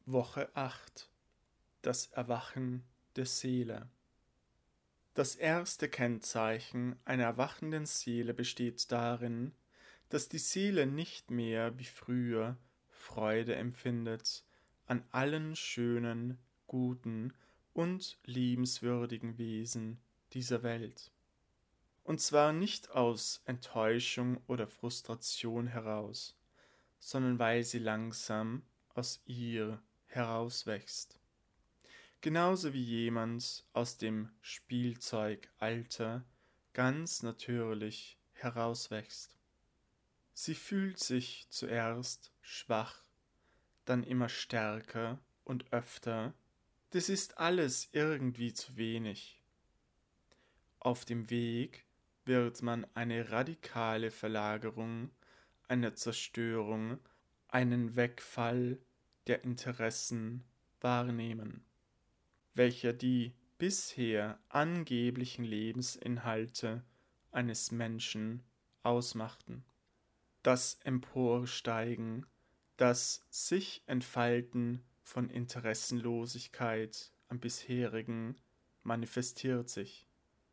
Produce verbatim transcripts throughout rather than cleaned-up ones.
Woche acht. Das Erwachen der Seele. Das erste Kennzeichen einer erwachenden Seele besteht darin, dass die Seele nicht mehr wie früher Freude empfindet an allen schönen, guten und liebenswürdigen Wesen dieser Welt. Und zwar nicht aus Enttäuschung oder Frustration heraus, sondern weil sie langsam aus ihr herauswächst. Genauso wie jemand aus dem Spielzeugalter ganz natürlich herauswächst. Sie fühlt sich zuerst schwach, dann immer stärker und öfter. Das ist alles irgendwie zu wenig. Auf dem Weg wird man eine radikale Verlagerung, eine Zerstörung, einen Wegfall der Interessen wahrnehmen, welcher die bisher angeblichen Lebensinhalte eines Menschen ausmachten. Das Emporsteigen, das sich Entfalten von Interessenlosigkeit am bisherigen manifestiert sich.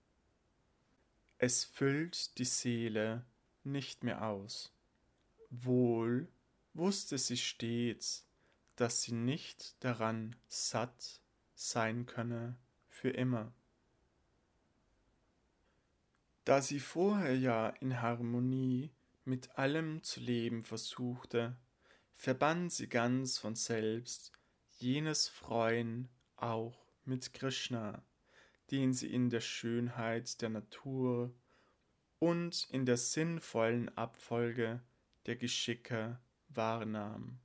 Es füllt die Seele nicht mehr aus. Wohl wusste sie stets, dass sie nicht daran satt sein könne für immer. Da sie vorher ja in Harmonie mit allem zu leben versuchte, verbann sie ganz von selbst jenes Freuen auch mit Krishna, den sie in der Schönheit der Natur und in der sinnvollen Abfolge der Geschicke wahrnahm.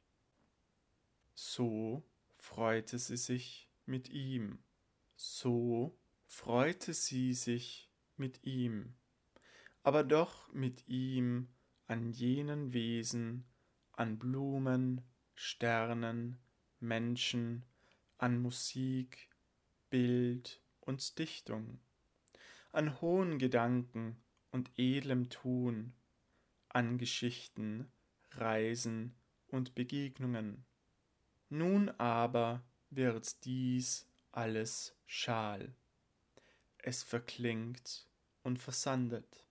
So freute sie sich mit ihm, so freute sie sich mit ihm, aber doch mit ihm an jenen Wesen, an Blumen, Sternen, Menschen, an Musik, Bild und Dichtung, an hohen Gedanken und edlem Tun, an Geschichten, Reisen und Begegnungen. Nun aber wird dies alles schal. Es verklingt und versandet.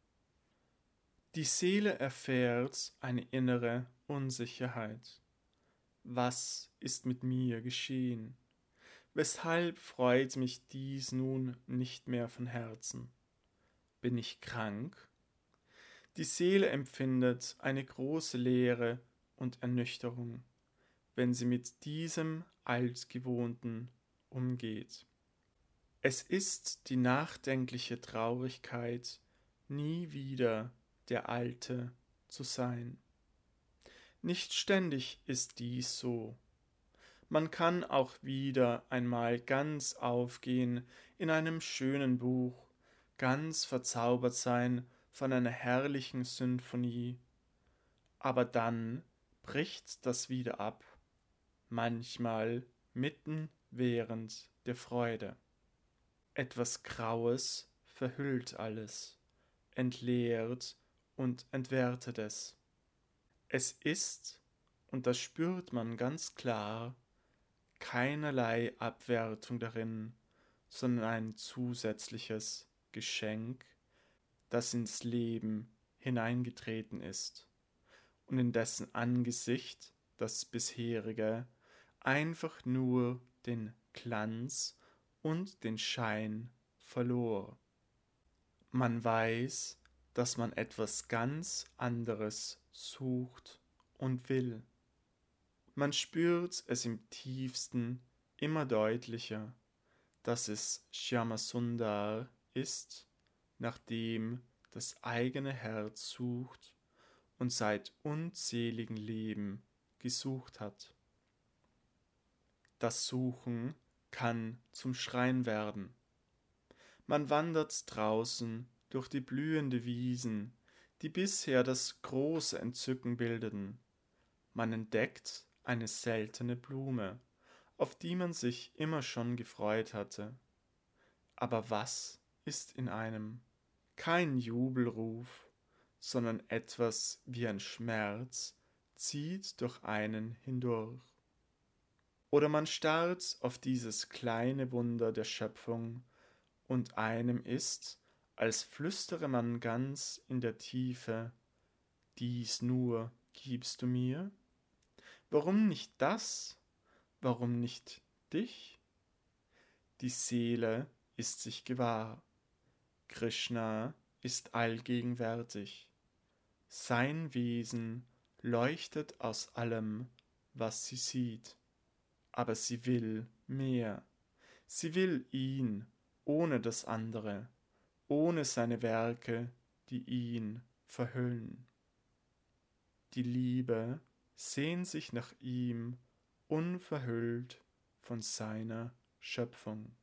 Die Seele erfährt eine innere Unsicherheit. Was ist mit mir geschehen? Weshalb freut mich dies nun nicht mehr von Herzen? Bin ich krank? Die Seele empfindet eine große Leere und Ernüchterung, wenn sie mit diesem Altgewohnten umgeht. Es ist die nachdenkliche Traurigkeit, nie wieder der Alte zu sein. Nicht ständig ist dies so. Man kann auch wieder einmal ganz aufgehen in einem schönen Buch, ganz verzaubert sein von einer herrlichen Symphonie, aber dann bricht das wieder ab, manchmal mitten während der Freude. Etwas Graues verhüllt alles, entleert und entwertet es. Es ist, und das spürt man ganz klar, keinerlei Abwertung darin, sondern ein zusätzliches Geschenk, das ins Leben hineingetreten ist und in dessen Angesicht das bisherige einfach nur den Glanz und den Schein verlor. Man weiß, dass man etwas ganz anderes sucht und will. Man spürt es im tiefsten immer deutlicher, dass es Shyamasundar ist, nach dem das eigene Herz sucht und seit unzähligen Leben gesucht hat. Das Suchen kann zum Schreien werden. Man wandert draußen durch die blühende Wiesen, die bisher das große Entzücken bildeten. Man entdeckt eine seltene Blume, auf die man sich immer schon gefreut hatte. Aber was ist in einem? Kein Jubelruf, sondern etwas wie ein Schmerz zieht durch einen hindurch. Oder man starrt auf dieses kleine Wunder der Schöpfung und einem ist, als flüstere man ganz in der Tiefe, dies nur gibst du mir? Warum nicht das? Warum nicht dich? Die Seele ist sich gewahr. Krishna ist allgegenwärtig. Sein Wesen leuchtet aus allem, was sie sieht. Aber sie will mehr. Sie will ihn, ohne das andere, ohne seine Werke, die ihn verhüllen. Die Liebe sehnt sich nach ihm, unverhüllt von seiner Schöpfung.